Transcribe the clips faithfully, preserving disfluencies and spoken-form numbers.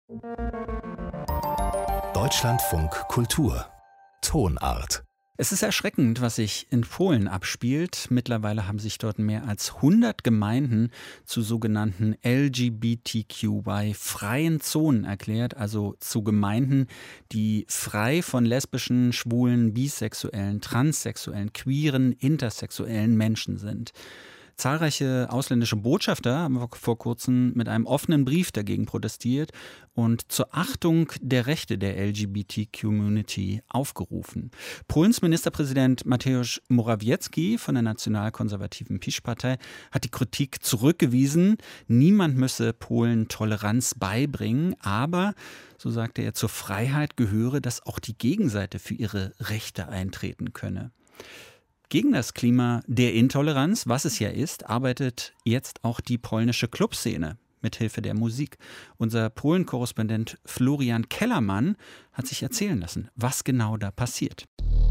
Deutschlandfunk Kultur Tonart. Es ist erschreckend, was sich in Polen abspielt. Mittlerweile haben sich dort mehr als hundert Gemeinden zu sogenannten L G B T Q I-freien Zonen erklärt, also zu Gemeinden, die frei von lesbischen, schwulen, bisexuellen, transsexuellen, queeren, intersexuellen Menschen sind. Zahlreiche ausländische Botschafter haben vor kurzem mit einem offenen Brief dagegen protestiert und zur Achtung der Rechte der L G B T Community aufgerufen. Polens Ministerpräsident Mateusz Morawiecki von der nationalkonservativen PiS-Partei hat die Kritik zurückgewiesen. Niemand müsse Polen Toleranz beibringen, aber, so sagte er, zur Freiheit gehöre, dass auch die Gegenseite für ihre Rechte eintreten könne. Gegen das Klima der Intoleranz, was es ja ist, arbeitet jetzt auch die polnische Clubszene mithilfe der Musik. Unser Polen-Korrespondent Florian Kellermann hat sich erzählen lassen, was genau da passiert.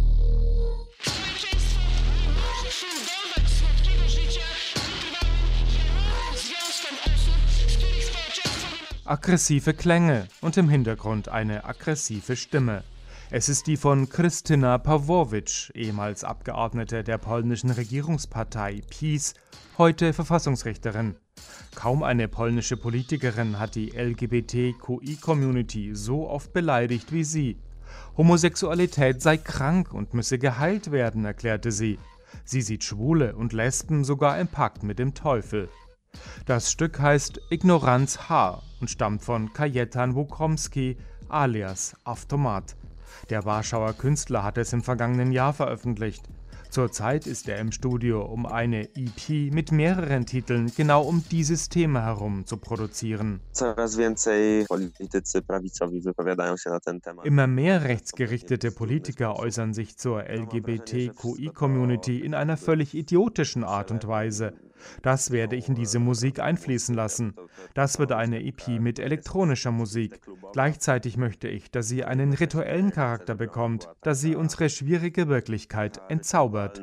Aggressive Klänge und im Hintergrund eine aggressive Stimme. Es ist die von Krystyna Pawłowicz, ehemals Abgeordnete der polnischen Regierungspartei PiS, heute Verfassungsrichterin. Kaum eine polnische Politikerin hat die L G B T Q I-Community so oft beleidigt wie sie. Homosexualität sei krank und müsse geheilt werden, erklärte sie. Sie sieht Schwule und Lesben sogar im Pakt mit dem Teufel. Das Stück heißt Ignoranz H und stammt von Kajetan Łukomski alias Automat. Der Warschauer Künstler hat es im vergangenen Jahr veröffentlicht. Zurzeit ist er im Studio, um eine E P mit mehreren Titeln genau um dieses Thema herum zu produzieren. Immer mehr rechtsgerichtete Politiker äußern sich zur L G B T Q I-Community in einer völlig idiotischen Art und Weise. Das werde ich in diese Musik einfließen lassen. Das wird eine E P mit elektronischer Musik. Gleichzeitig möchte ich, dass sie einen rituellen Charakter bekommt, dass sie unsere schwierige Wirklichkeit entzaubert.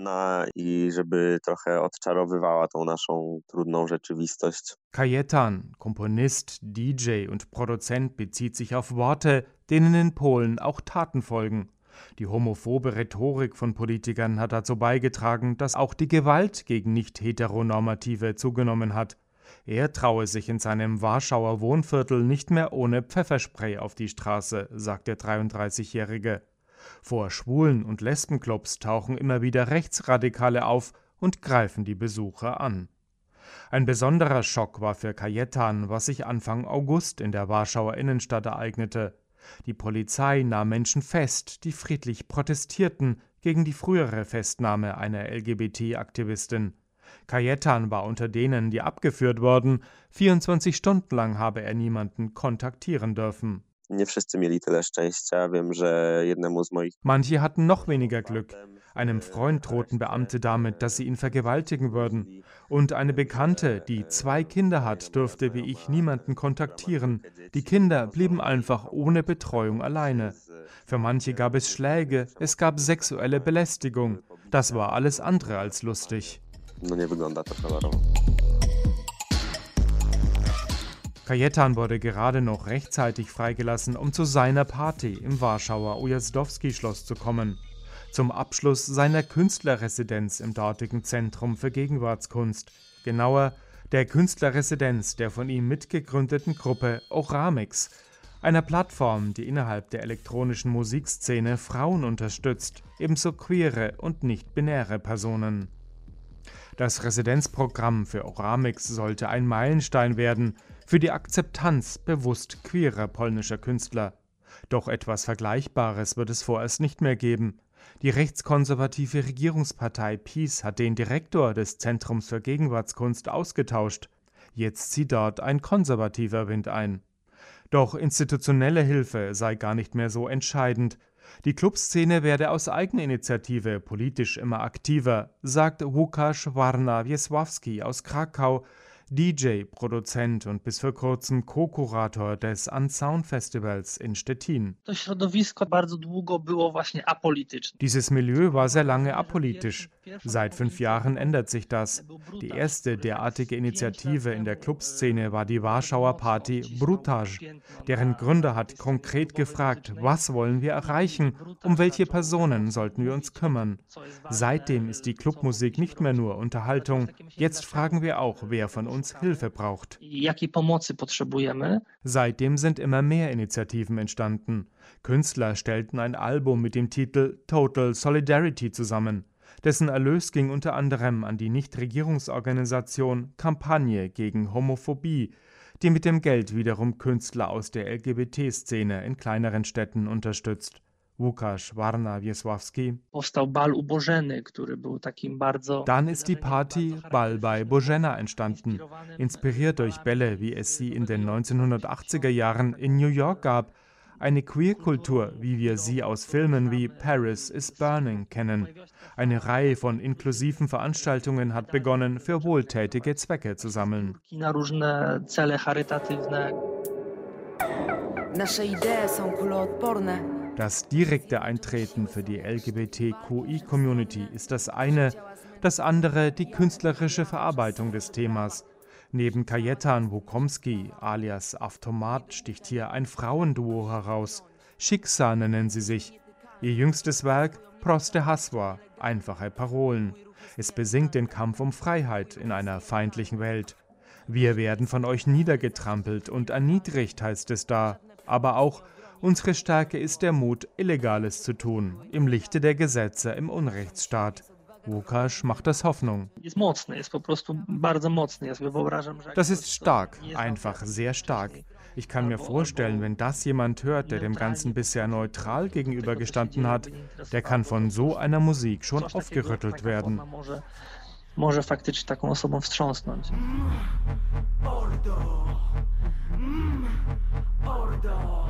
Kajetan, Komponist, D J und Produzent, bezieht sich auf Worte, denen in Polen auch Taten folgen. Die homophobe Rhetorik von Politikern hat dazu beigetragen, dass auch die Gewalt gegen Nicht-Heteronormative zugenommen hat. Er traue sich in seinem Warschauer Wohnviertel nicht mehr ohne Pfefferspray auf die Straße, sagt der dreiunddreißigjährige. Vor Schwulen- und Lesbenclubs tauchen immer wieder Rechtsradikale auf und greifen die Besucher an. Ein besonderer Schock war für Kajetan, was sich Anfang August in der Warschauer Innenstadt ereignete. Die Polizei nahm Menschen fest, die friedlich protestierten gegen die frühere Festnahme einer L G B T-Aktivistin. Kajetan war unter denen, die abgeführt wurden. vierundzwanzig Stunden lang habe er niemanden kontaktieren dürfen. Manche hatten noch weniger Glück. Einem Freund drohten Beamte damit, dass sie ihn vergewaltigen würden. Und eine Bekannte, die zwei Kinder hat, durfte wie ich niemanden kontaktieren. Die Kinder blieben einfach ohne Betreuung alleine. Für manche gab es Schläge, es gab sexuelle Belästigung. Das war alles andere als lustig. Kajetan wurde gerade noch rechtzeitig freigelassen, um zu seiner Party im Warschauer Ujazdowski-Schloss zu kommen. Zum Abschluss seiner Künstlerresidenz im dortigen Zentrum für Gegenwartskunst. Genauer, der Künstlerresidenz der von ihm mitgegründeten Gruppe Oramix, einer Plattform, die innerhalb der elektronischen Musikszene Frauen unterstützt, ebenso queere und nicht-binäre Personen. Das Residenzprogramm für Oramix sollte ein Meilenstein werden für die Akzeptanz bewusst queerer polnischer Künstler. Doch etwas Vergleichbares wird es vorerst nicht mehr geben. Die rechtskonservative Regierungspartei PiS hat den Direktor des Zentrums für Gegenwartskunst ausgetauscht. Jetzt zieht dort ein konservativer Wind ein. Doch institutionelle Hilfe sei gar nicht mehr so entscheidend. Die Clubszene werde aus Eigeninitiative politisch immer aktiver, sagt Łukasz Warna-Wiesławski aus Krakau, D J, Produzent und bis vor kurzem Co-Kurator des Unsound Festivals in Stettin. Dieses Milieu war sehr lange apolitisch. Seit fünf Jahren ändert sich das. Die erste derartige Initiative in der Clubszene war die Warschauer Party Brutaj. Deren Gründer hat konkret gefragt, was wollen wir erreichen, um welche Personen sollten wir uns kümmern. Seitdem ist die Clubmusik nicht mehr nur Unterhaltung, jetzt fragen wir auch, wer von uns Hilfe braucht. Seitdem sind immer mehr Initiativen entstanden. Künstler stellten ein Album mit dem Titel Total Solidarity zusammen. Dessen Erlös ging unter anderem an die Nichtregierungsorganisation Kampagne gegen Homophobie, die mit dem Geld wiederum Künstler aus der L G B T-Szene in kleineren Städten unterstützt. Łukasz Warna-Wiesławski. Dann ist die Party Bal bei Bożena entstanden, inspiriert durch Bälle, wie es sie in den neunzehnhundertachtziger Jahren in New York gab. Eine Queerkultur, wie wir sie aus Filmen wie Paris is Burning kennen. Eine Reihe von inklusiven Veranstaltungen hat begonnen, für wohltätige Zwecke zu sammeln. Das direkte Eintreten für die L G B T Q I-Community ist das eine, das andere die künstlerische Verarbeitung des Themas. Neben Kajetan Łukomski alias Avtomat sticht hier ein Frauenduo heraus. Schicksal nennen sie sich. Ihr jüngstes Werk Proste Hasła, einfache Parolen. Es besingt den Kampf um Freiheit in einer feindlichen Welt. Wir werden von euch niedergetrampelt und erniedrigt, heißt es da. Aber auch, unsere Stärke ist der Mut, Illegales zu tun, im Lichte der Gesetze im Unrechtsstaat. Łukasz macht das Hoffnung. Das ist stark, einfach sehr stark. Ich kann mir vorstellen, wenn das jemand hört, der dem Ganzen bisher neutral gegenübergestanden hat, der kann von so einer Musik schon aufgerüttelt werden. Może faktycznie taką osobą wstrząsnąć. Ordo! Ordo!